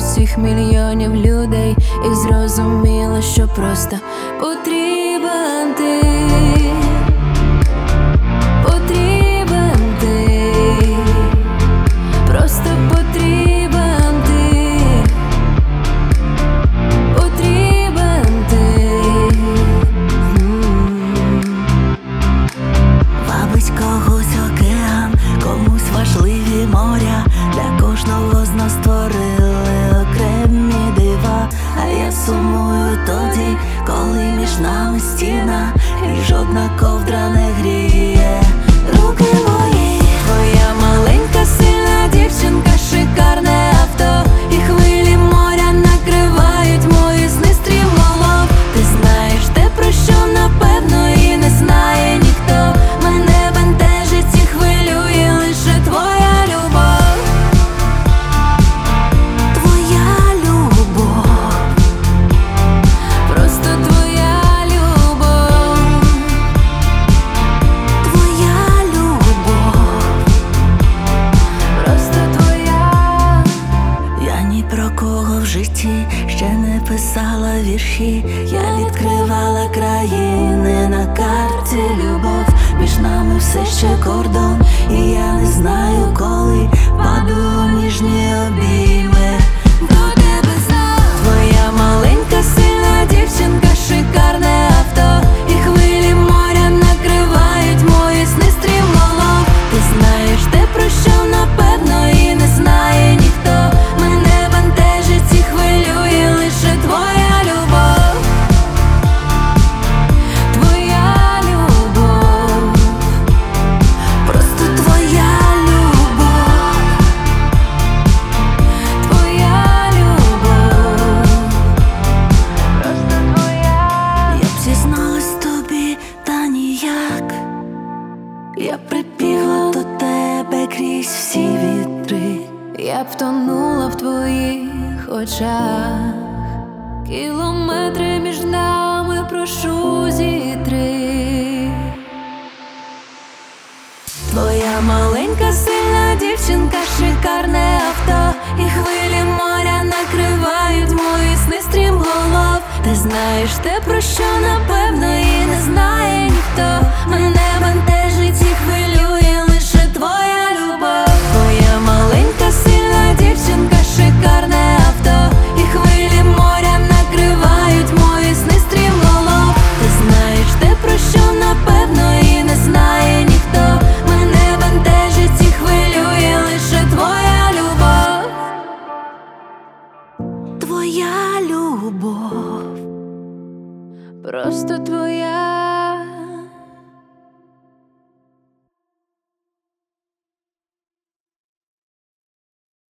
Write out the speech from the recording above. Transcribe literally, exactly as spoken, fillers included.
усіх мільйонів людей і зрозуміла, що просто потрібен ти. Потрібен ти, просто потрібен ти. Потрібен ти. Вабить когось океан, комусь важливі моря. Для кожного з нас створили окремі дива. А я сумую тоді, коли між нами стіна, і жодна ковдра не гріє руки мої. Твоя маленька сильна дівчинка, шикарне авто, і хвилі моря накривають мої сни стрімголов. Ти знаєш те, про що напевно і не знає ніхто. Мене бентежить і хвилює лише твоя любов. Твоя любов, Просто твоя любов. твоя любов, Просто твоя. я ні про кого в житті ще не писала вірші. Я відкривала країни на карті любов. Між нами все ще кордон, і я не знаю, коли паду у ніжні обійми до тебе знов. Твоя маленька сильна дівчинка, шикарне авто, і хвилі моря накривають мої сни стрімголов. Ти знаєш те, про що напевно і не знає ніхто. Мене бентежить і хвилює лише твоя любов. Твоя любов. Просто твоя любов, Твоя любов. Просто твоя. я б зізналась тобі, та ніяк. Я прибігла до тебе крізь всі вітри. Я б тонула в твоїх очах. Кілометри між нами, прошу, зітри. Твоя маленька сильна дівчинка, шикарне авто, і хвилі моря накривають мої сни стрімголов. Ти знаєш те, про що напевно і не знає ніхто. Мене бентежить і хвилює лише твоя любов. Твоя маленька сильна дівчинка, шикарне авто, і хвилі моря накривають мої сни стрімголов. Ти знаєш те, про що напевно і не знає ніхто. Мене бентежить і хвилює лише твоя любов. Твоя любов, Просто твоя